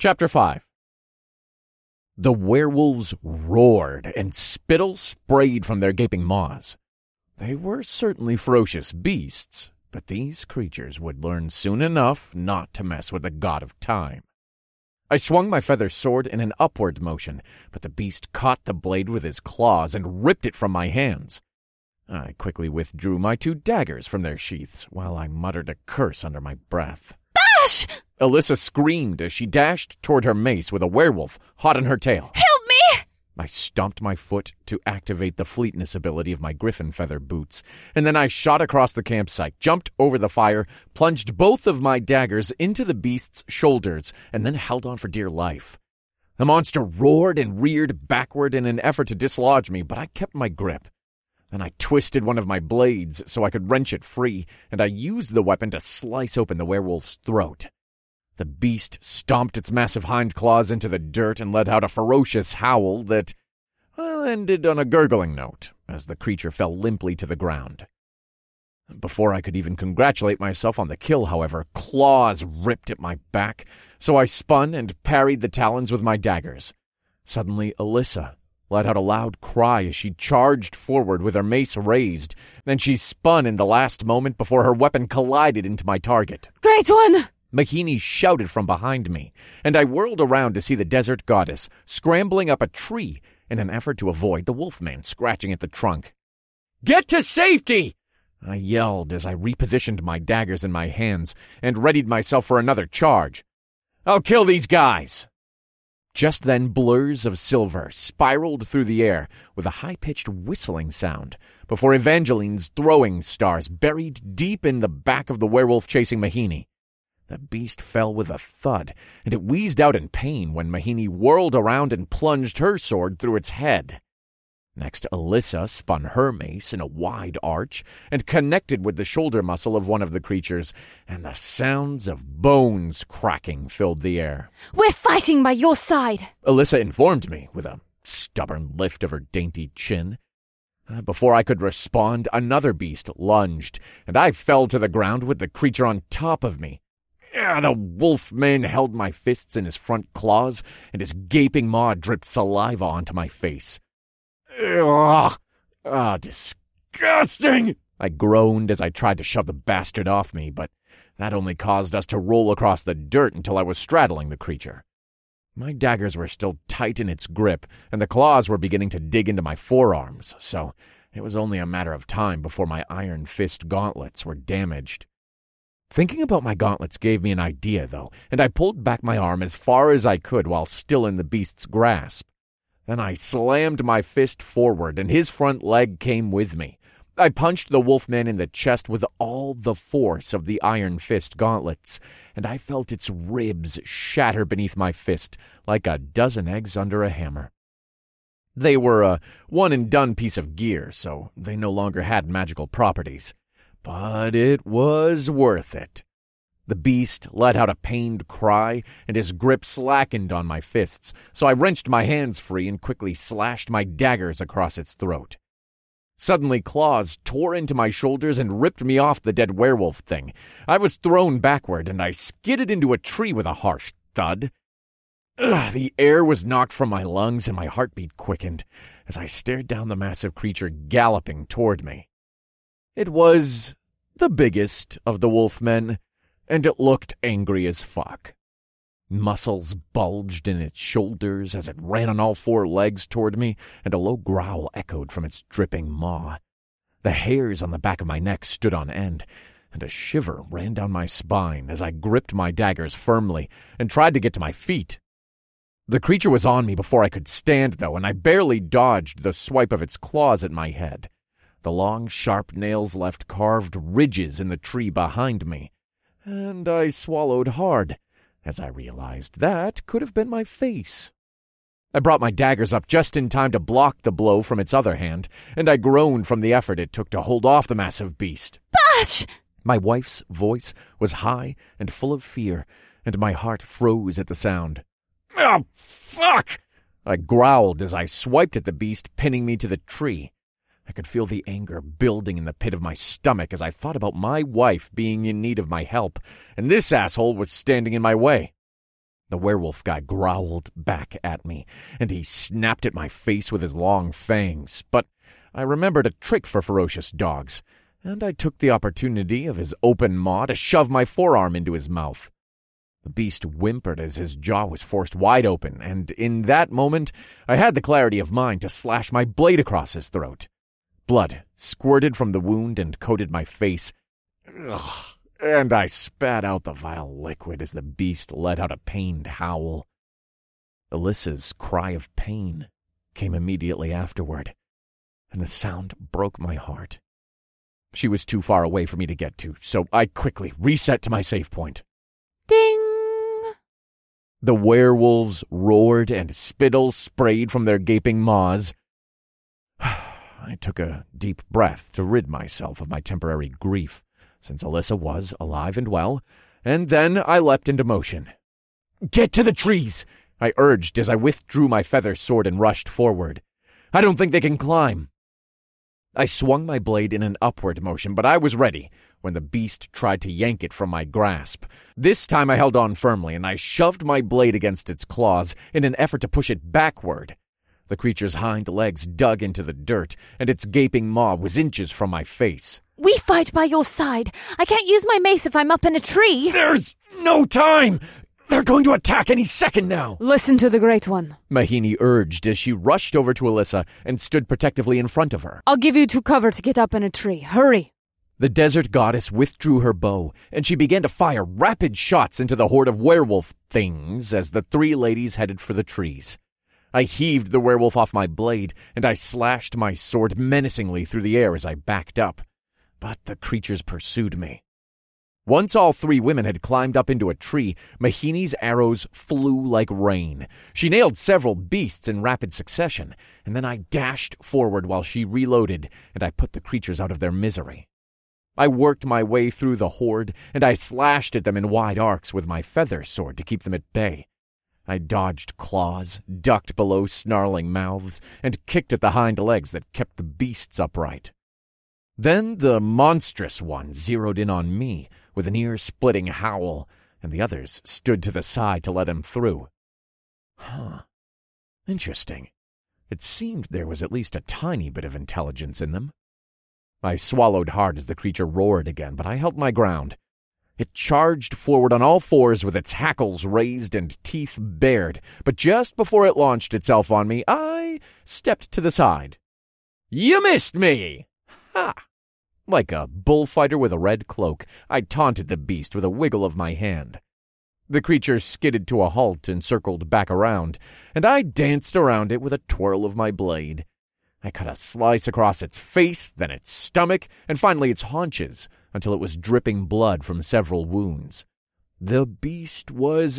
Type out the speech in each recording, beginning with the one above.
Chapter 5. The werewolves roared, and spittle sprayed from their gaping maws. They were certainly ferocious beasts, but these creatures would learn soon enough not to mess with the god of time. I swung my feather sword in an upward motion, but the beast caught the blade with his claws and ripped it from my hands. I quickly withdrew my 2 daggers from their sheaths, while I muttered a curse under my breath. Bash! Alyssa screamed as she dashed toward her mace with a werewolf hot on her tail. Help me! I stomped my foot to activate the fleetness ability of my griffin feather boots, and then I shot across the campsite, jumped over the fire, plunged both of my daggers into the beast's shoulders, and then held on for dear life. The monster roared and reared backward in an effort to dislodge me, but I kept my grip. Then I twisted one of my blades so I could wrench it free, and I used the weapon to slice open the werewolf's throat. The beast stomped its massive hind claws into the dirt and let out a ferocious howl that, ended on a gurgling note as the creature fell limply to the ground. Before I could even congratulate myself on the kill, however, claws ripped at my back, so I spun and parried the talons with my daggers. Suddenly, Alyssa let out a loud cry as she charged forward with her mace raised. Then she spun in the last moment before her weapon collided into my target. Great one! Mahini shouted from behind me, and I whirled around to see the desert goddess scrambling up a tree in an effort to avoid the wolfman scratching at the trunk. "Get to safety!" I yelled as I repositioned my daggers in my hands and readied myself for another charge. "I'll kill these guys!" Just then, blurs of silver spiraled through the air with a high-pitched whistling sound before Evangeline's throwing stars buried deep in the back of the werewolf chasing Mahini. The beast fell with a thud, and it wheezed out in pain when Mahini whirled around and plunged her sword through its head. Next, Alyssa spun her mace in a wide arch and connected with the shoulder muscle of one of the creatures, and the sounds of bones cracking filled the air. We're fighting by your side, Alyssa informed me with a stubborn lift of her dainty chin. Before I could respond, another beast lunged, and I fell to the ground with the creature on top of me. The wolfman held my fists in his front claws, and his gaping maw dripped saliva onto my face. Ugh! Disgusting! I groaned as I tried to shove the bastard off me, but that only caused us to roll across the dirt until I was straddling the creature. My daggers were still tight in its grip, and the claws were beginning to dig into my forearms, so it was only a matter of time before my iron fist gauntlets were damaged. Thinking about my gauntlets gave me an idea, though, and I pulled back my arm as far as I could while still in the beast's grasp. Then I slammed my fist forward, and his front leg came with me. I punched the wolfman in the chest with all the force of the iron fist gauntlets, and I felt its ribs shatter beneath my fist like a dozen eggs under a hammer. They were a one-and-done piece of gear, so they no longer had magical properties. But it was worth it. The beast let out a pained cry, and his grip slackened on my fists, so I wrenched my hands free and quickly slashed my daggers across its throat. Suddenly, claws tore into my shoulders and ripped me off the dead werewolf thing. I was thrown backward, and I skidded into a tree with a harsh thud. The air was knocked from my lungs, and my heartbeat quickened as I stared down the massive creature galloping toward me. It was the biggest of the wolfmen, and it looked angry as fuck. Muscles bulged in its shoulders as it ran on all 4 legs toward me, and a low growl echoed from its dripping maw. The hairs on the back of my neck stood on end, and a shiver ran down my spine as I gripped my daggers firmly and tried to get to my feet. The creature was on me before I could stand, though, and I barely dodged the swipe of its claws at my head. The long, sharp nails left carved ridges in the tree behind me, and I swallowed hard as I realized that could have been my face. I brought my daggers up just in time to block the blow from its other hand, and I groaned from the effort it took to hold off the massive beast. Bash! My wife's voice was high and full of fear, and my heart froze at the sound. "Oh, fuck!" I growled as I swiped at the beast, pinning me to the tree. I could feel the anger building in the pit of my stomach as I thought about my wife being in need of my help, and this asshole was standing in my way. The werewolf guy growled back at me, and he snapped at my face with his long fangs. But I remembered a trick for ferocious dogs, and I took the opportunity of his open maw to shove my forearm into his mouth. The beast whimpered as his jaw was forced wide open, and in that moment I had the clarity of mind to slash my blade across his throat. Blood squirted from the wound and coated my face. Ugh. And I spat out the vile liquid as the beast let out a pained howl. Alyssa's cry of pain came immediately afterward, and the sound broke my heart. She was too far away for me to get to, so I quickly reset to my safe point. Ding! The werewolves roared and spittle sprayed from their gaping maws. I took a deep breath to rid myself of my temporary grief, since Alyssa was alive and well, and then I leapt into motion. "Get to the trees!" I urged as I withdrew my feather sword and rushed forward. "I don't think they can climb." I swung my blade in an upward motion, but I was ready when the beast tried to yank it from my grasp. This time I held on firmly, and I shoved my blade against its claws in an effort to push it backward. The creature's hind legs dug into the dirt, and its gaping maw was inches from my face. We fight by your side. I can't use my mace if I'm up in a tree. "There's no time! They're going to attack any second now!" Listen to the Great One. Mahini urged as she rushed over to Alyssa and stood protectively in front of her. I'll give you 2 cover to get up in a tree. Hurry. The desert goddess withdrew her bow, and she began to fire rapid shots into the horde of werewolf things as the 3 ladies headed for the trees. I heaved the werewolf off my blade, and I slashed my sword menacingly through the air as I backed up. But the creatures pursued me. Once all 3 women had climbed up into a tree, Mahini's arrows flew like rain. She nailed several beasts in rapid succession, and then I dashed forward while she reloaded, and I put the creatures out of their misery. I worked my way through the horde, and I slashed at them in wide arcs with my feather sword to keep them at bay. I dodged claws, ducked below snarling mouths, and kicked at the hind legs that kept the beasts upright. Then the monstrous one zeroed in on me with an ear-splitting howl, and the others stood to the side to let him through. Interesting. It seemed there was at least a tiny bit of intelligence in them. I swallowed hard as the creature roared again, but I held my ground. It charged forward on all fours with its hackles raised and teeth bared, but just before it launched itself on me, I stepped to the side. "You missed me!" Ha! Like a bullfighter with a red cloak, I taunted the beast with a wiggle of my hand. The creature skidded to a halt and circled back around, and I danced around it with a twirl of my blade. I cut a slice across its face, then its stomach, and finally its haunches, until it was dripping blood from several wounds. The beast was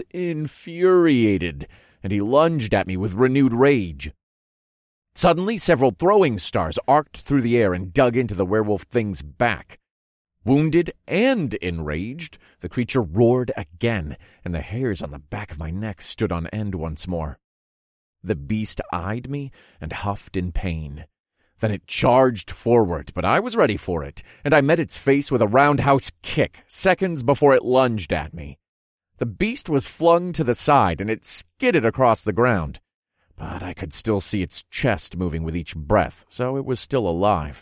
infuriated, and he lunged at me with renewed rage. Suddenly, several throwing stars arced through the air and dug into the werewolf thing's back. Wounded and enraged, the creature roared again, and the hairs on the back of my neck stood on end once more. The beast eyed me and huffed in pain. Then it charged forward, but I was ready for it, and I met its face with a roundhouse kick seconds before it lunged at me. The beast was flung to the side, and it skidded across the ground. But I could still see its chest moving with each breath, so it was still alive.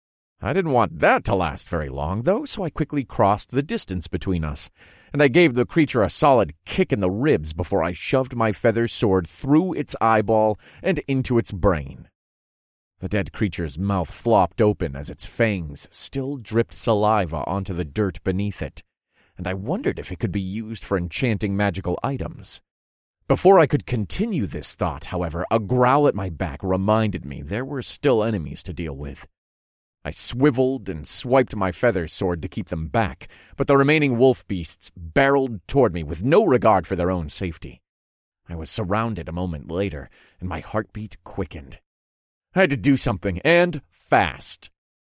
I didn't want that to last very long, though, so I quickly crossed the distance between us, and I gave the creature a solid kick in the ribs before I shoved my feather sword through its eyeball and into its brain. The dead creature's mouth flopped open as its fangs still dripped saliva onto the dirt beneath it, and I wondered if it could be used for enchanting magical items. Before I could continue this thought, however, a growl at my back reminded me there were still enemies to deal with. I swiveled and swiped my feather sword to keep them back, but the remaining wolf beasts barreled toward me with no regard for their own safety. I was surrounded a moment later, and my heartbeat quickened. I had to do something, and fast.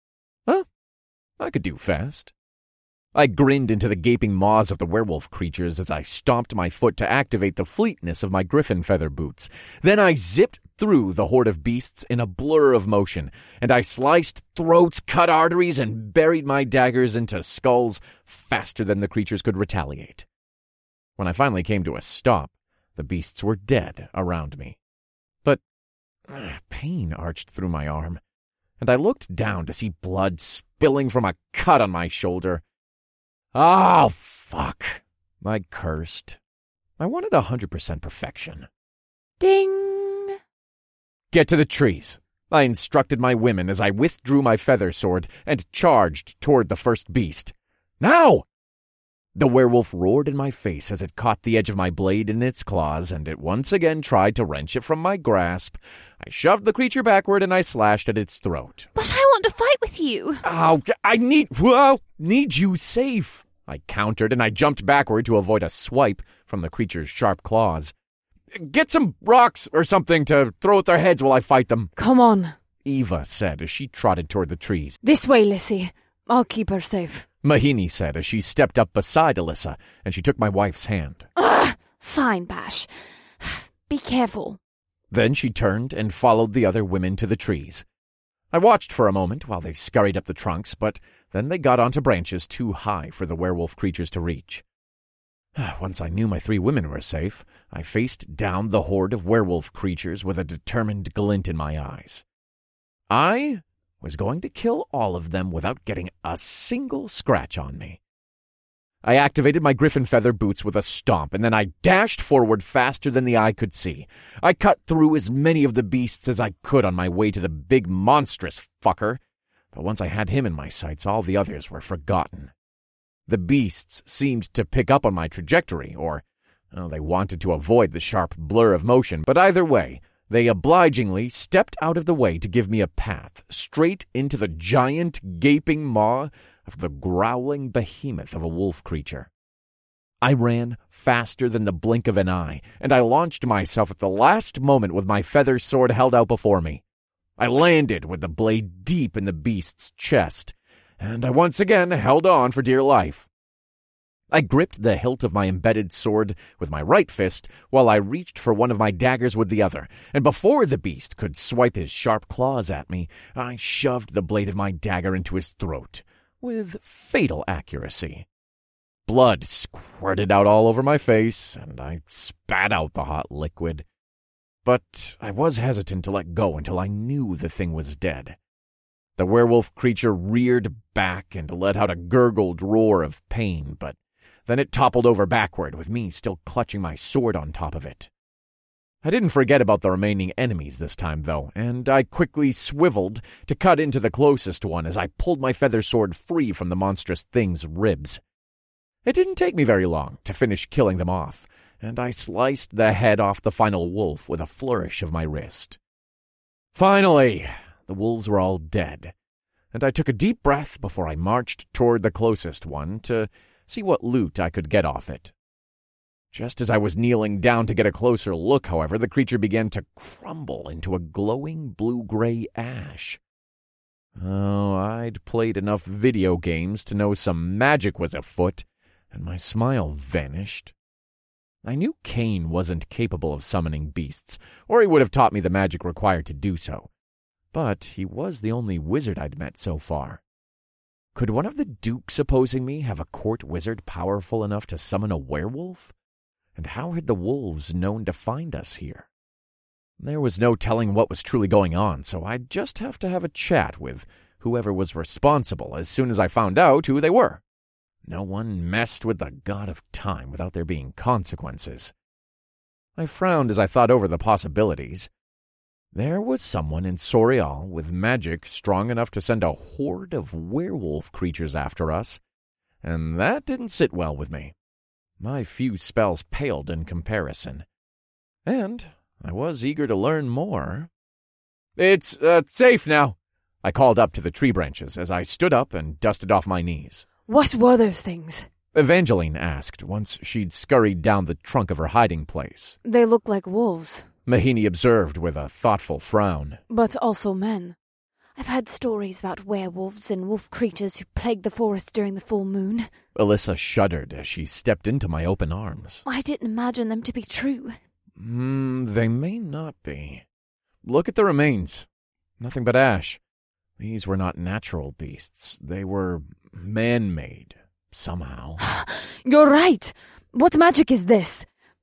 I could do fast. I grinned into the gaping maws of the werewolf creatures as I stomped my foot to activate the fleetness of my griffin feather boots. Then I zipped through the horde of beasts in a blur of motion, and I sliced throats, cut arteries, and buried my daggers into skulls faster than the creatures could retaliate. When I finally came to a stop, The beasts were dead around me. But pain arched through my arm, and I looked down to see blood spilling from a cut on my shoulder. Oh, fuck. I cursed. I wanted 100% perfection. Ding! Get to the trees, I instructed my women as I withdrew my feather sword and charged toward the first beast. Now! The werewolf roared in my face as it caught the edge of my blade in its claws, and it once again tried to wrench it from my grasp. I shoved the creature backward and I slashed at its throat. But I want to fight with you. Oh, I need you safe, I countered, and I jumped backward to avoid a swipe from the creature's sharp claws. Get some rocks or something to throw at their heads while I fight them. Come on, Eva said as she trotted toward the trees. This way, Lissy. I'll keep her safe. Mahini said as she stepped up beside Alyssa, and she took my wife's hand. Fine, Bash. Be careful. Then she turned and followed the other women to the trees. I watched for a moment while they scurried up the trunks, but then they got onto branches too high for the werewolf creatures to reach. Once I knew my 3 women were safe, I faced down the horde of werewolf creatures with a determined glint in my eyes. I was going to kill all of them without getting a single scratch on me. I activated my griffin feather boots with a stomp, and then I dashed forward faster than the eye could see. I cut through as many of the beasts as I could on my way to the big monstrous fucker, but once I had him in my sights, all the others were forgotten. The beasts seemed to pick up on my trajectory, or they wanted to avoid the sharp blur of motion, but either way, they obligingly stepped out of the way to give me a path straight into the giant gaping maw of the growling behemoth of a wolf creature. I ran faster than the blink of an eye, and I launched myself at the last moment with my feather sword held out before me. I landed with the blade deep in the beast's chest, and I once again held on for dear life. I gripped the hilt of my embedded sword with my right fist while I reached for one of my daggers with the other, and before the beast could swipe his sharp claws at me, I shoved the blade of my dagger into his throat with fatal accuracy. Blood squirted out all over my face, and I spat out the hot liquid. But I was hesitant to let go until I knew the thing was dead. The werewolf creature reared back and let out a gurgled roar of pain, but then it toppled over backward, with me still clutching my sword on top of it. I didn't forget about the remaining enemies this time, though, and I quickly swiveled to cut into the closest one as I pulled my feather sword free from the monstrous thing's ribs. It didn't take me very long to finish killing them off, and I sliced the head off the final wolf with a flourish of my wrist. Finally, the wolves were all dead, and I took a deep breath before I marched toward the closest one to see what loot I could get off it. Just as I was kneeling down to get a closer look, however, the creature began to crumble into a glowing blue-gray ash. Oh, I'd played enough video games to know some magic was afoot, and my smile vanished. I knew Cain wasn't capable of summoning beasts, or he would have taught me the magic required to do so. But he was the only wizard I'd met so far. Could one of the dukes opposing me have a court wizard powerful enough to summon a werewolf? And how had the wolves known to find us here? There was no telling what was truly going on, so I'd just have to have a chat with whoever was responsible as soon as I found out who they were. No one messed with the god of time without there being consequences. I frowned as I thought over the possibilities. There was someone in Sorial with magic strong enough to send a horde of werewolf creatures after us, and that didn't sit well with me. My few spells paled in comparison, and I was eager to learn more. "It's safe now," I called up to the tree branches as I stood up and dusted off my knees. What were those things? Evangeline asked once she'd scurried down the trunk of her hiding place. They look like wolves. Mahini observed with a thoughtful frown. But also men. I've heard stories about werewolves and wolf creatures who plague the forest during the full moon. Alyssa shuddered as she stepped into my open arms. I didn't imagine them to be true. They may not be. Look at the remains. Nothing but ash. These were not natural beasts. They were man-made, somehow. You're right! What magic is this?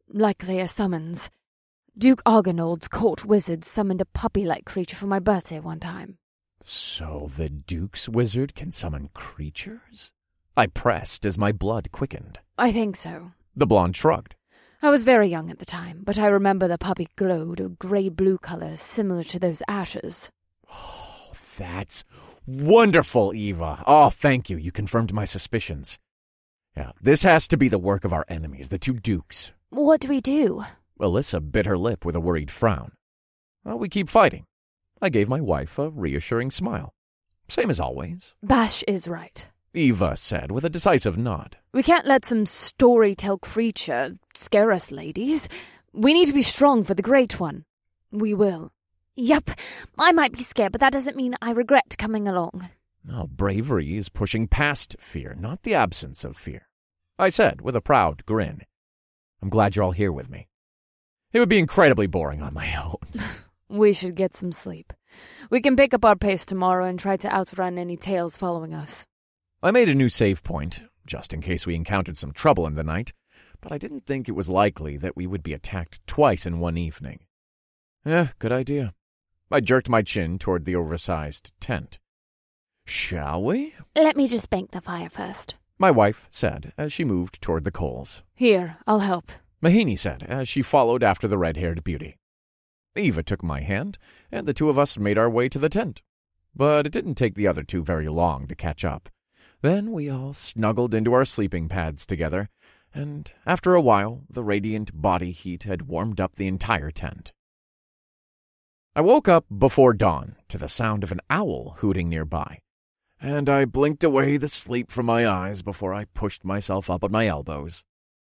Likely a summons. Duke Argonold's court wizard summoned a puppy-like creature for my birthday one time. So the Duke's wizard can summon creatures? I pressed as my blood quickened. I think so. The blonde shrugged. I was very young at the time, but I remember the puppy glowed a grey-blue color similar to those ashes. Oh, that's wonderful, Eva. Oh, thank you. You confirmed my suspicions. Yeah, this has to be the work of our enemies, the two dukes. What do we do? Alyssa bit her lip with a worried frown. Well, we keep fighting. I gave my wife a reassuring smile. Same as always. Bash is right, Eva said with a decisive nod. We can't let some storytell creature scare us, ladies. We need to be strong for the Great One. We will. Yep, I might be scared, but that doesn't mean I regret coming along. Oh, bravery is pushing past fear, not the absence of fear, I said with a proud grin. I'm glad you're all here with me. It would be incredibly boring on my own. We should get some sleep. We can pick up our pace tomorrow and try to outrun any tails following us. I made a new save point, just in case we encountered some trouble in the night, but I didn't think it was likely that we would be attacked twice in one evening. Good idea. I jerked my chin toward the oversized tent. Shall we? Let me just bank the fire first, my wife said as she moved toward the coals. Here, I'll help, Mahini said as she followed after the red-haired beauty. Eva took my hand, and the two of us made our way to the tent. But it didn't take the other two very long to catch up. Then we all snuggled into our sleeping pads together, and after a while, the radiant body heat had warmed up the entire tent. I woke up before dawn to the sound of an owl hooting nearby, and I blinked away the sleep from my eyes before I pushed myself up on my elbows.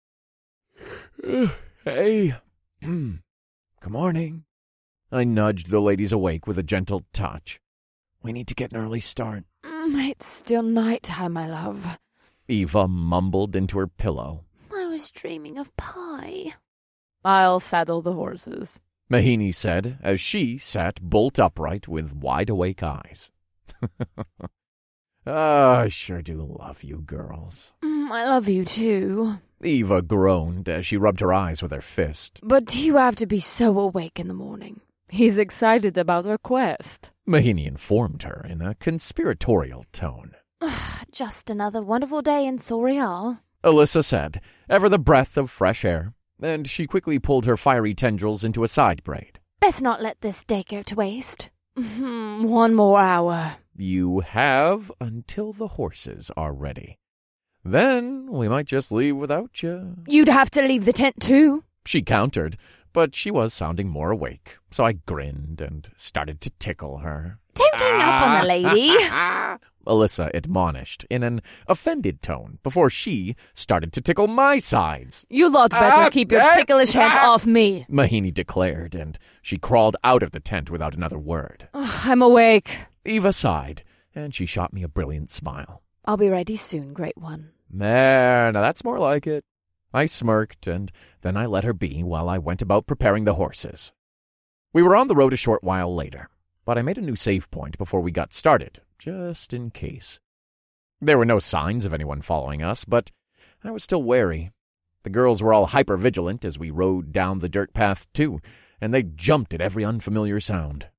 Hey. Good morning. I nudged the ladies awake with a gentle touch. We need to get an early start. It's still night time, my love. Eva mumbled into her pillow. I was dreaming of pie. I'll saddle the horses, Mahini said as she sat bolt upright with wide-awake eyes. I sure do love you girls. I love you too, Eva groaned as she rubbed her eyes with her fist. But do you have to be so awake in the morning? He's excited about our quest, Mahini informed her in a conspiratorial tone. Just another wonderful day in Sorial, Alyssa said, ever the breath of fresh air, and she quickly pulled her fiery tendrils into a side braid. Best not let this day go to waste. 1 more hour. You have until the horses are ready. Then we might just leave without you. You'd have to leave the tent too, she countered, but she was sounding more awake, so I grinned and started to tickle her. Don't gang up on the lady, Alyssa admonished in an offended tone before she started to tickle my sides. You lot better keep your ticklish hands off me, Mahini declared, and she crawled out of the tent without another word. I'm awake. Eva sighed, and she shot me a brilliant smile. I'll be ready soon, Great One. There, now that's more like it. I smirked, and then I let her be while I went about preparing the horses. We were on the road a short while later, but I made a new save point before we got started, just in case. There were no signs of anyone following us, but I was still wary. The girls were all hyper-vigilant as we rode down the dirt path, too, and they jumped at every unfamiliar sound.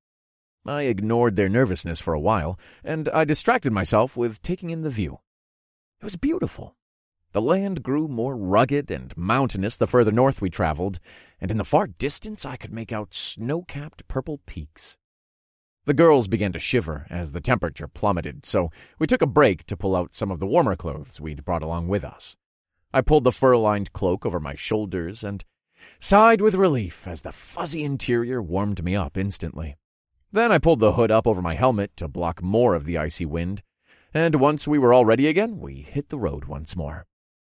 I ignored their nervousness for a while, and I distracted myself with taking in the view. It was beautiful. The land grew more rugged and mountainous the further north we traveled, and in the far distance I could make out snow-capped purple peaks. The girls began to shiver as the temperature plummeted, so we took a break to pull out some of the warmer clothes we'd brought along with us. I pulled the fur-lined cloak over my shoulders and sighed with relief as the fuzzy interior warmed me up instantly. Then I pulled the hood up over my helmet to block more of the icy wind, and once we were all ready again, we hit the road once more.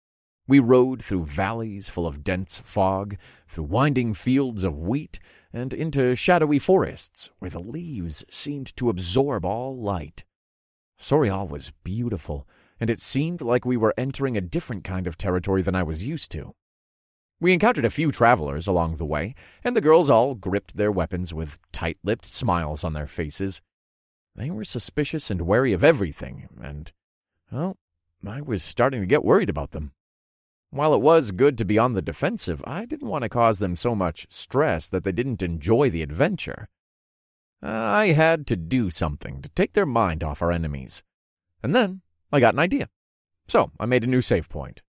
We rode through valleys full of dense fog, through winding fields of wheat, and into shadowy forests where the leaves seemed to absorb all light. Sorial was beautiful, and it seemed like we were entering a different kind of territory than I was used to. We encountered a few travelers along the way, and the girls all gripped their weapons with tight-lipped smiles on their faces. They were suspicious and wary of everything, and, well, I was starting to get worried about them. While it was good to be on the defensive, I didn't want to cause them so much stress that they didn't enjoy the adventure. I had to do something to take their mind off our enemies. And then I got an idea. So I made a new save point.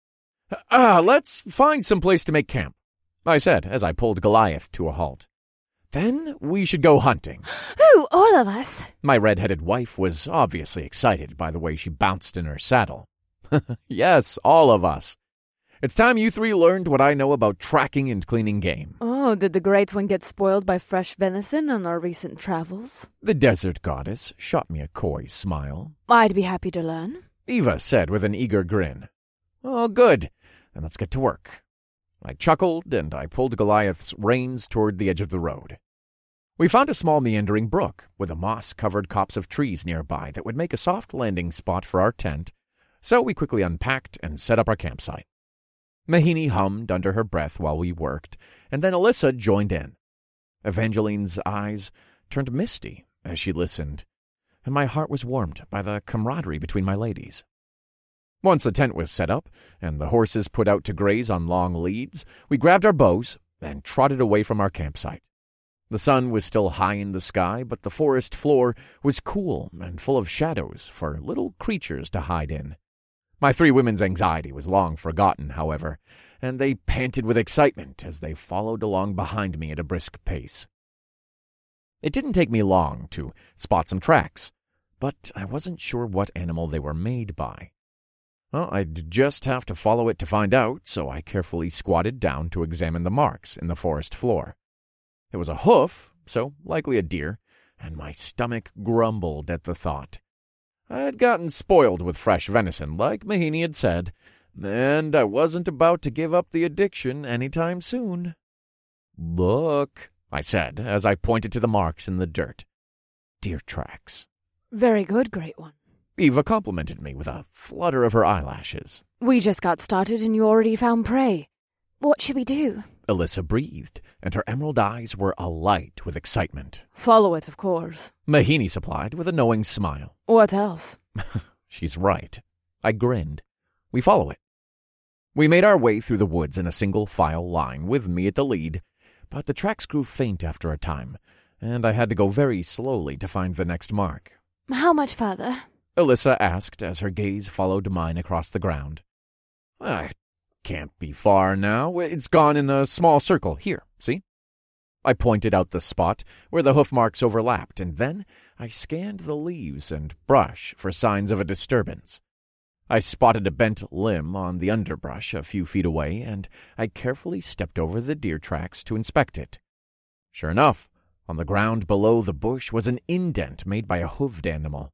Let's find some place to make camp, I said as I pulled Goliath to a halt. Then we should go hunting. Ooh, all of us? My red-headed wife was obviously excited by the way she bounced in her saddle. Yes, all of us. It's time you three learned what I know about tracking and cleaning game. Oh, did the Great One get spoiled by fresh venison on our recent travels? The desert goddess shot me a coy smile. I'd be happy to learn, Eva said with an eager grin. Oh, good. Then let's get to work. I chuckled, and I pulled Goliath's reins toward the edge of the road. We found a small meandering brook with a moss-covered copse of trees nearby that would make a soft landing spot for our tent, so we quickly unpacked and set up our campsite. Mahini hummed under her breath while we worked, and then Alyssa joined in. Evangeline's eyes turned misty as she listened, and my heart was warmed by the camaraderie between my ladies. Once the tent was set up and the horses put out to graze on long leads, we grabbed our bows and trotted away from our campsite. The sun was still high in the sky, but the forest floor was cool and full of shadows for little creatures to hide in. My three women's anxiety was long forgotten, however, and they panted with excitement as they followed along behind me at a brisk pace. It didn't take me long to spot some tracks, but I wasn't sure what animal they were made by. Well, I'd just have to follow it to find out, so I carefully squatted down to examine the marks in the forest floor. It was a hoof, so likely a deer, and my stomach grumbled at the thought. I had gotten spoiled with fresh venison, like Mahini had said, and I wasn't about to give up the addiction any time soon. Look, I said as I pointed to the marks in the dirt. Deer tracks. Very good, Great One. Eva complimented me with a flutter of her eyelashes. We just got started and you already found prey. What should we do? Alyssa breathed, and her emerald eyes were alight with excitement. Follow it, of course. Mahini supplied with a knowing smile. What else? She's right. I grinned. We follow it. We made our way through the woods in a single file line, with me at the lead, but the tracks grew faint after a time, and I had to go very slowly to find the next mark. How much further? Alyssa asked as her gaze followed mine across the ground. Can't be far now. It's gone in a small circle. Here, see? I pointed out the spot where the hoof marks overlapped, and then I scanned the leaves and brush for signs of a disturbance. I spotted a bent limb on the underbrush a few feet away, and I carefully stepped over the deer tracks to inspect it. Sure enough, on the ground below the bush was an indent made by a hoofed animal.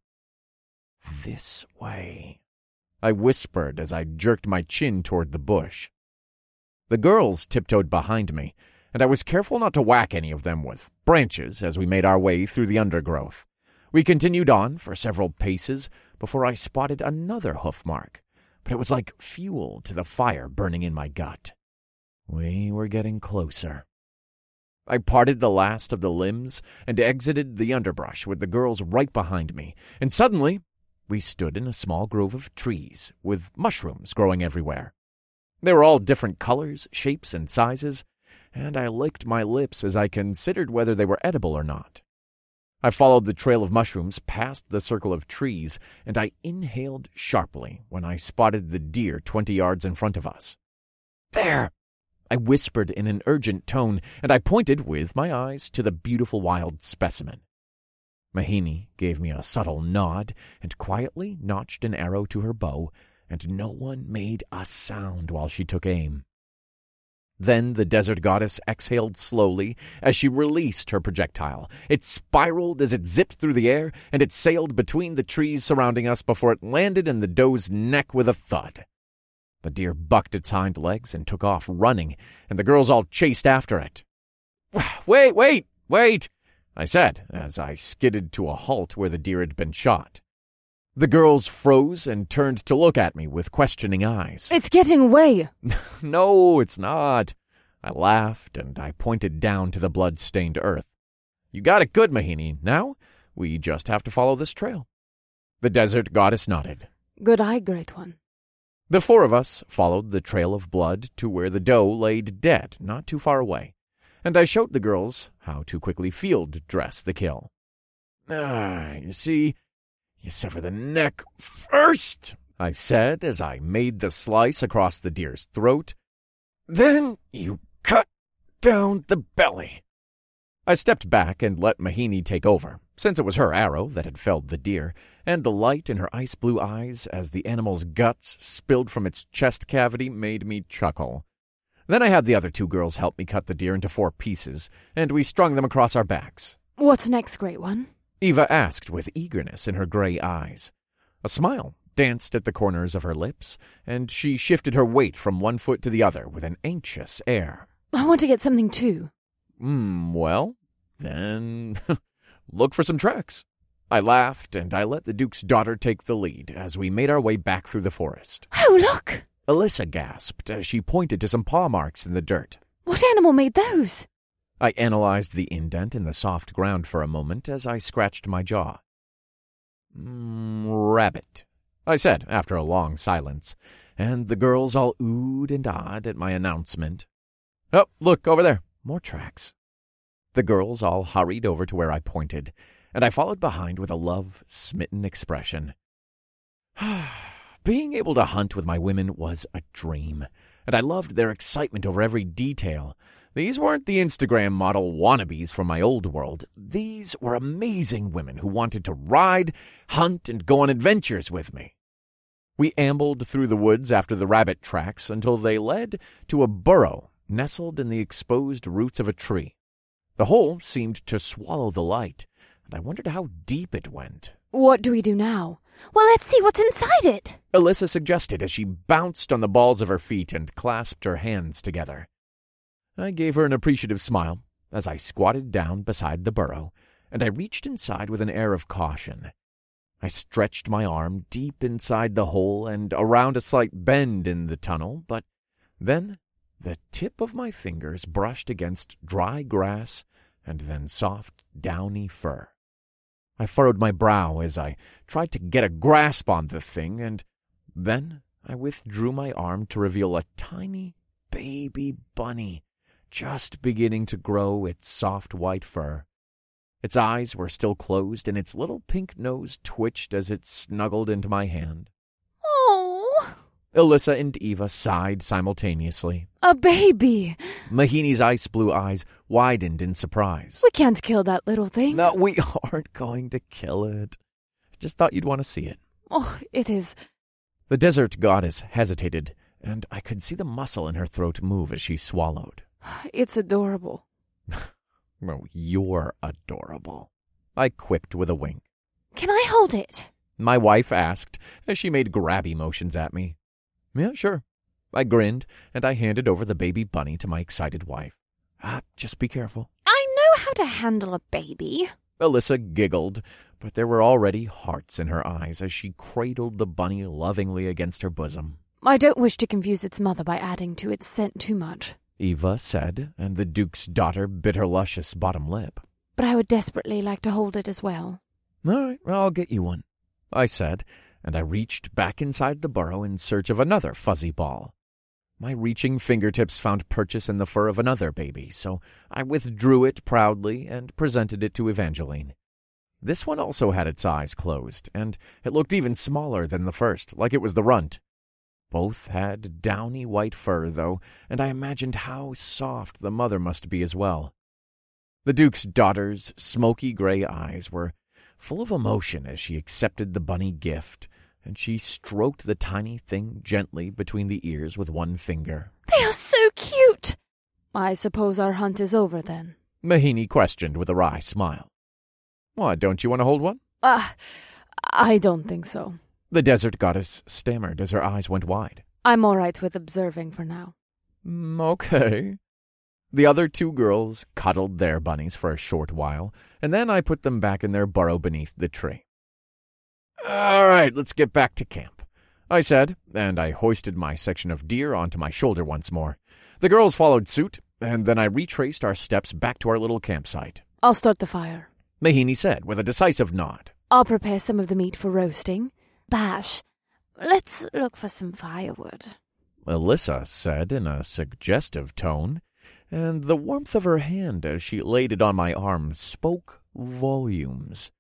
This way, I whispered as I jerked my chin toward the bush. The girls tiptoed behind me, and I was careful not to whack any of them with branches as we made our way through the undergrowth. We continued on for several paces before I spotted another hoof mark, but it was like fuel to the fire burning in my gut. We were getting closer. I parted the last of the limbs and exited the underbrush with the girls right behind me, and suddenly we stood in a small grove of trees with mushrooms growing everywhere. They were all different colors, shapes, and sizes, and I licked my lips as I considered whether they were edible or not. I followed the trail of mushrooms past the circle of trees, and I inhaled sharply when I spotted the deer 20 yards in front of us. There! I whispered in an urgent tone, and I pointed with my eyes to the beautiful wild specimen. Mahini gave me a subtle nod and quietly notched an arrow to her bow, and no one made a sound while she took aim. Then the desert goddess exhaled slowly as she released her projectile. It spiraled as it zipped through the air, and it sailed between the trees surrounding us before it landed in the doe's neck with a thud. The deer bucked its hind legs and took off running, and the girls all chased after it. Wait! I said, as I skidded to a halt where the deer had been shot. The girls froze and turned to look at me with questioning eyes. It's getting away! No, it's not. I laughed, and I pointed down to the blood-stained earth. You got it good, Mahini. Now, we just have to follow this trail. The desert goddess nodded. Good eye, Great One. The four of us followed the trail of blood to where the doe laid dead not too far away, and I showed the girls how to quickly field dress the kill. You see, you sever the neck first, I said as I made the slice across the deer's throat. Then you cut down the belly. I stepped back and let Mahini take over, since it was her arrow that had felled the deer, and the light in her ice-blue eyes as the animal's guts spilled from its chest cavity made me chuckle. Then I had the other two girls help me cut the deer into 4 pieces, and we strung them across our backs. What's next, Great One? Eva asked with eagerness in her gray eyes. A smile danced at the corners of her lips, and she shifted her weight from one foot to the other with an anxious air. I want to get something too. Well, then look for some tracks. I laughed, and I let the Duke's daughter take the lead as we made our way back through the forest. Oh, look! Alyssa gasped as she pointed to some paw marks in the dirt. What animal made those? I analyzed the indent in the soft ground for a moment as I scratched my jaw. Rabbit, I said after a long silence, and the girls all oohed and ahed at my announcement. Oh, look, over there. More tracks. The girls all hurried over to where I pointed, and I followed behind with a love-smitten expression. Being able to hunt with my women was a dream, and I loved their excitement over every detail. These weren't the Instagram model wannabes from my old world. These were amazing women who wanted to ride, hunt, and go on adventures with me. We ambled through the woods after the rabbit tracks until they led to a burrow nestled in the exposed roots of a tree. The hole seemed to swallow the light, and I wondered how deep it went. What do we do now? Well, let's see what's inside it, Alyssa suggested as she bounced on the balls of her feet and clasped her hands together. I gave her an appreciative smile as I squatted down beside the burrow, and I reached inside with an air of caution. I stretched my arm deep inside the hole and around a slight bend in the tunnel, but then the tip of my fingers brushed against dry grass and then soft, downy fur. I furrowed my brow as I tried to get a grasp on the thing, and then I withdrew my arm to reveal a tiny baby bunny just beginning to grow its soft white fur. Its eyes were still closed, and its little pink nose twitched as it snuggled into my hand. Oh! Alyssa and Eva sighed simultaneously. A baby! Mahini's ice-blue eyes widened in surprise. We can't kill that little thing. No, we aren't going to kill it. I just thought you'd want to see it. Oh, it is. The desert goddess hesitated, and I could see the muscle in her throat move as she swallowed. It's adorable. Well, you're adorable, I quipped with a wink. Can I hold it? My wife asked as she made grabby motions at me. Yeah, sure. I grinned, and I handed over the baby bunny to my excited wife. Just be careful. I know how to handle a baby. Alyssa giggled, but there were already hearts in her eyes as she cradled the bunny lovingly against her bosom. I don't wish to confuse its mother by adding to its scent too much, Eva said, and the Duke's daughter bit her luscious bottom lip. But I would desperately like to hold it as well. All right, I'll get you one, I said, and I reached back inside the burrow in search of another fuzzy ball. My reaching fingertips found purchase in the fur of another baby, so I withdrew it proudly and presented it to Evangeline. This one also had its eyes closed, and it looked even smaller than the first, like it was the runt. Both had downy white fur, though, and I imagined how soft the mother must be as well. The Duke's daughter's smoky gray eyes were full of emotion as she accepted the bunny gift, and she stroked the tiny thing gently between the ears with one finger. They are so cute! I suppose our hunt is over, then? Mahini questioned with a wry smile. What, don't you want to hold one? I don't think so. The desert goddess stammered as her eyes went wide. I'm all right with observing for now. Okay. The other two girls cuddled their bunnies for a short while, and then I put them back in their burrow beneath the tree. All right, let's get back to camp, I said, and I hoisted my section of deer onto my shoulder once more. The girls followed suit, and then I retraced our steps back to our little campsite. I'll start the fire, Mahini said with a decisive nod. I'll prepare some of the meat for roasting. Bash, let's look for some firewood," Alyssa said in a suggestive tone, and the warmth of her hand as she laid it on my arm spoke volumes.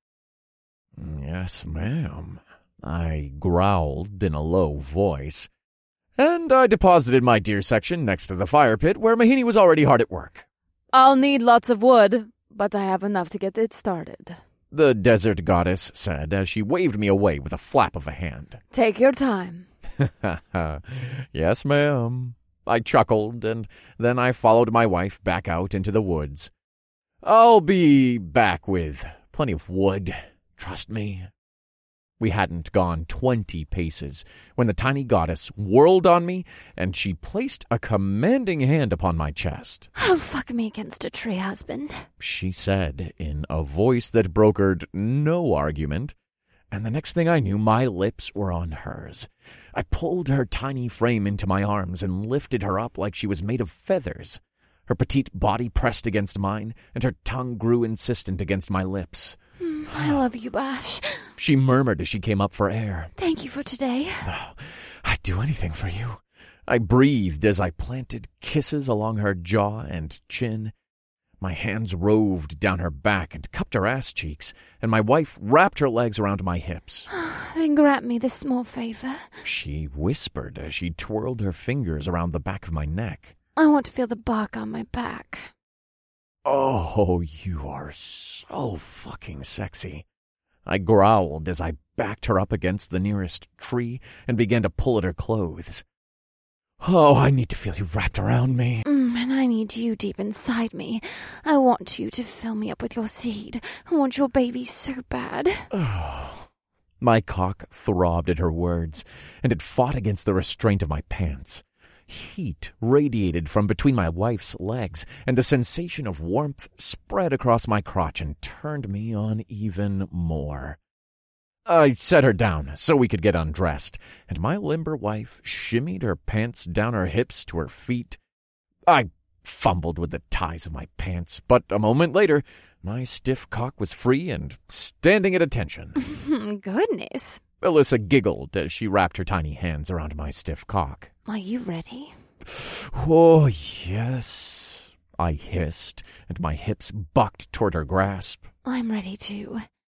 "Yes, ma'am," I growled in a low voice, and I deposited my deer section next to the fire pit where Mahini was already hard at work. "I'll need lots of wood, but I have enough to get it started," the desert goddess said as she waved me away with a flap of a hand. "Take your time." "Yes, ma'am," I chuckled, and then I followed my wife back out into the woods. "I'll be back with plenty of wood, trust me." We hadn't gone 20 paces when the tiny goddess whirled on me, and she placed a commanding hand upon my chest. "Oh, fuck me against a tree, husband," she said in a voice that brokered no argument, and the next thing I knew, my lips were on hers. I pulled her tiny frame into my arms and lifted her up like she was made of feathers. Her petite body pressed against mine, and her tongue grew insistent against my lips. "I love you, Bash," she murmured as she came up for air. "Thank you for today." "Oh, I'd do anything for you," I breathed as I planted kisses along her jaw and chin. My hands roved down her back and cupped her ass cheeks, and my wife wrapped her legs around my hips. "Then grant me this small favor," she whispered as she twirled her fingers around the back of my neck. "I want to feel the bark on my back." "Oh, you are so fucking sexy," I growled as I backed her up against the nearest tree and began to pull at her clothes. "Oh, I need to feel you wrapped around me." And I need you deep inside me. I want you to fill me up with your seed. I want your baby so bad. Oh. My cock throbbed at her words, and it fought against the restraint of my pants. Heat radiated from between my wife's legs, and the sensation of warmth spread across my crotch and turned me on even more. I set her down so we could get undressed, and my limber wife shimmied her pants down her hips to her feet. I fumbled with the ties of my pants, but a moment later, my stiff cock was free and standing at attention. Goodness. Alyssa giggled as she wrapped her tiny hands around my stiff cock. "Are you ready?" "Oh, yes," I hissed, and my hips bucked toward her grasp. "I'm ready too.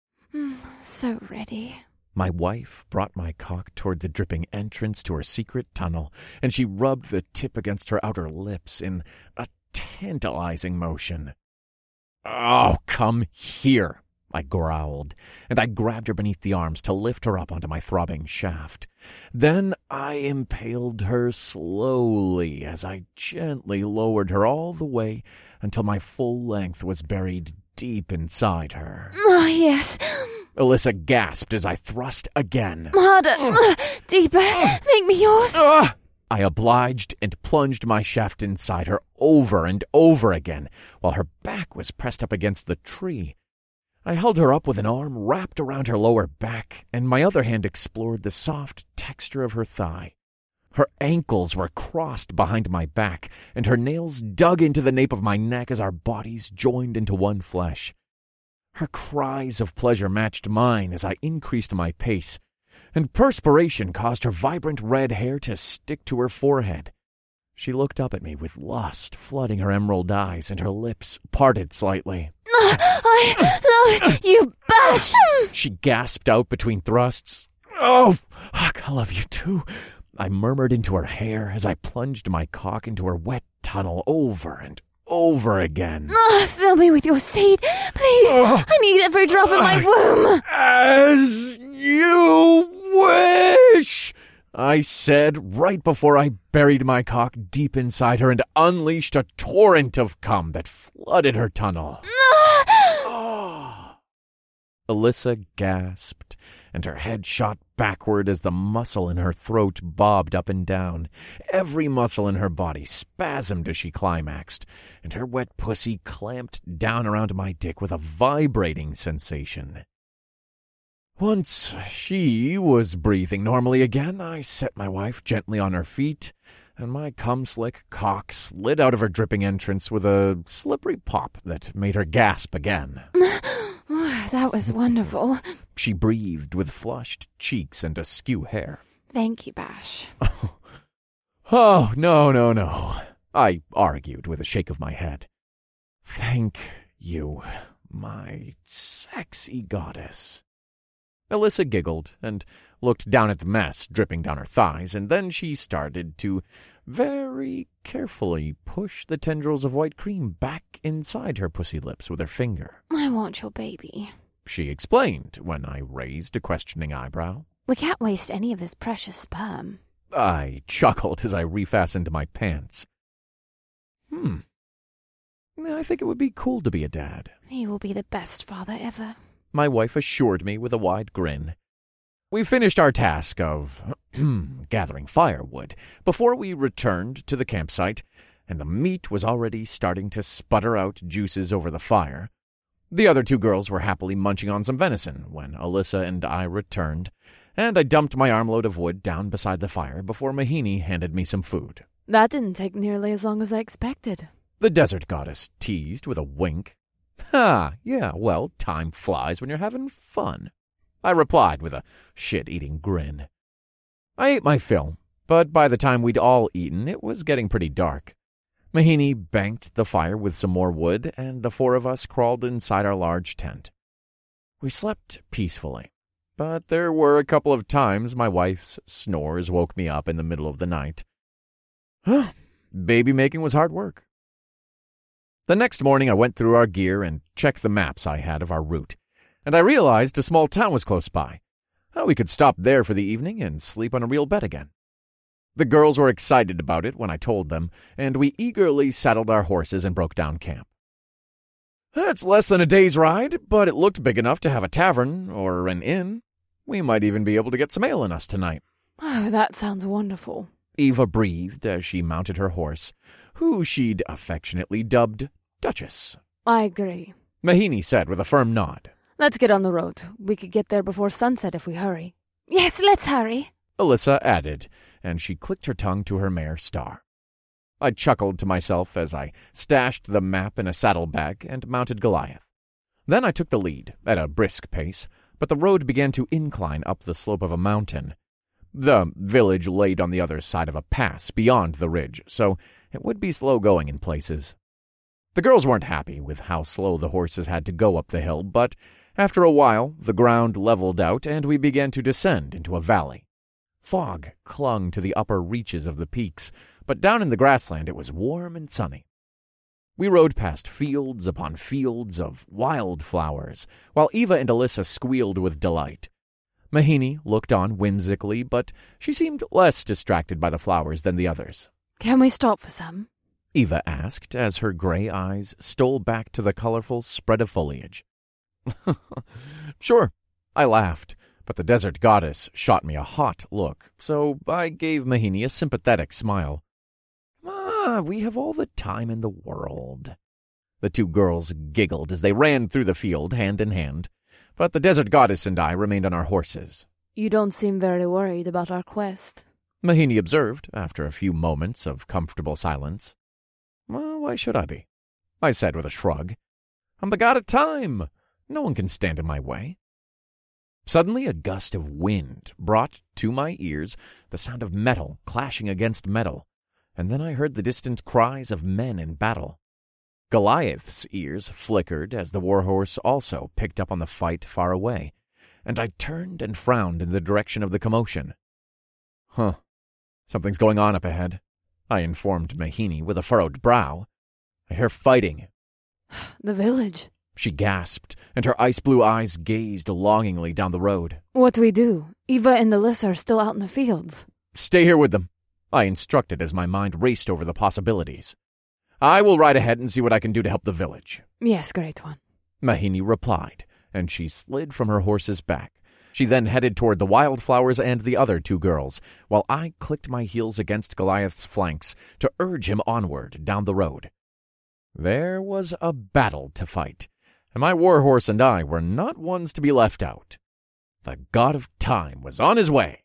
So ready." My wife brought my cock toward the dripping entrance to her secret tunnel, and she rubbed the tip against her outer lips in a tantalizing motion. "Oh, come here," I growled, and I grabbed her beneath the arms to lift her up onto my throbbing shaft. Then I impaled her slowly as I gently lowered her all the way until my full length was buried deep inside her. "Oh, yes." Alyssa gasped as I thrust again. "Harder. Deeper. Make me yours." I obliged and plunged my shaft inside her over and over again while her back was pressed up against the tree. I held her up with an arm wrapped around her lower back, and my other hand explored the soft texture of her thigh. Her ankles were crossed behind my back, and her nails dug into the nape of my neck as our bodies joined into one flesh. Her cries of pleasure matched mine as I increased my pace, and perspiration caused her vibrant red hair to stick to her forehead. She looked up at me with lust flooding her emerald eyes, and her lips parted slightly. "I love you, Bash!" she gasped out between thrusts. "Oh, fuck, I love you too," I murmured into her hair as I plunged my cock into her wet tunnel over and over again. "Fill me with your seed, please. I need every drop in my womb." "As you wish," I said right before I buried my cock deep inside her and unleashed a torrent of cum that flooded her tunnel. Alyssa gasped, and her head shot backward as the muscle in her throat bobbed up and down. Every muscle in her body spasmed as she climaxed, and her wet pussy clamped down around my dick with a vibrating sensation. Once she was breathing normally again, I set my wife gently on her feet, and my cum-slick cock slid out of her dripping entrance with a slippery pop that made her gasp again. "That was wonderful." She breathed with flushed cheeks and askew hair. Thank you, Bash. Oh, no. I argued with a shake of my head. Thank you, my sexy goddess. Alyssa giggled and looked down at the mess dripping down her thighs, and then she started to very carefully push the tendrils of white cream back inside her pussy lips with her finger. I want your baby, she explained when I raised a questioning eyebrow. We can't waste any of this precious sperm. I chuckled as I refastened my pants. I think it would be cool to be a dad. He will be the best father ever, my wife assured me with a wide grin. We finished our task of gathering firewood before we returned to the campsite, and the meat was already starting to sputter out juices over the fire. The other two girls were happily munching on some venison when Alyssa and I returned, and I dumped my armload of wood down beside the fire before Mahini handed me some food. That didn't take nearly as long as I expected, the desert goddess teased with a wink. Ha, yeah, well, time flies when you're having fun, I replied with a shit-eating grin. I ate my fill, but by the time we'd all eaten, it was getting pretty dark. Mahini banked the fire with some more wood, and the four of us crawled inside our large tent. We slept peacefully, but there were a couple of times my wife's snores woke me up in the middle of the night. Baby-making was hard work. The next morning I went through our gear and checked the maps I had of our route, and I realized a small town was close by. We could stop there for the evening and sleep on a real bed again. The girls were excited about it when I told them, and we eagerly saddled our horses and broke down camp. It's less than a day's ride, but it looked big enough to have a tavern or an inn. We might even be able to get some ale in us tonight. Oh, that sounds wonderful, Eva breathed as she mounted her horse, who she'd affectionately dubbed Duchess. I agree, Mahini said with a firm nod. Let's get on the road. We could get there before sunset if we hurry. Yes, let's hurry, Alyssa added, and she clicked her tongue to her mare Star. I chuckled to myself as I stashed the map in a saddlebag and mounted Goliath. Then I took the lead, at a brisk pace, but the road began to incline up the slope of a mountain. The village laid on the other side of a pass beyond the ridge, so it would be slow going in places. The girls weren't happy with how slow the horses had to go up the hill, but after a while the ground leveled out and we began to descend into a valley. Fog clung to the upper reaches of the peaks, but down in the grassland it was warm and sunny. We rode past fields upon fields of wildflowers, while Eva and Alyssa squealed with delight. Mahini looked on whimsically, but she seemed less distracted by the flowers than the others. Can we stop for some? Eva asked as her gray eyes stole back to the colorful spread of foliage. Sure, I laughed, but the desert goddess shot me a hot look, so I gave Mahini a sympathetic smile. We have all the time in the world. The two girls giggled as they ran through the field hand in hand, but the desert goddess and I remained on our horses. You don't seem very worried about our quest, Mahini observed after a few moments of comfortable silence. Well, why should I be? I said with a shrug. I'm the god of time. No one can stand in my way. Suddenly a gust of wind brought to my ears the sound of metal clashing against metal, and then I heard the distant cries of men in battle. Goliath's ears flickered as the warhorse also picked up on the fight far away, and I turned and frowned in the direction of the commotion. Something's going on up ahead, I informed Mahini with a furrowed brow. I hear fighting. The village, she gasped, and her ice-blue eyes gazed longingly down the road. What do we do? Eva and Alyssa are still out in the fields. Stay here with them, I instructed as my mind raced over the possibilities. I will ride ahead and see what I can do to help the village. Yes, great one, Mahini replied, and she slid from her horse's back. She then headed toward the wildflowers and the other two girls, while I clicked my heels against Goliath's flanks to urge him onward down the road. There was a battle to fight, and my warhorse and I were not ones to be left out. The god of time was on his way.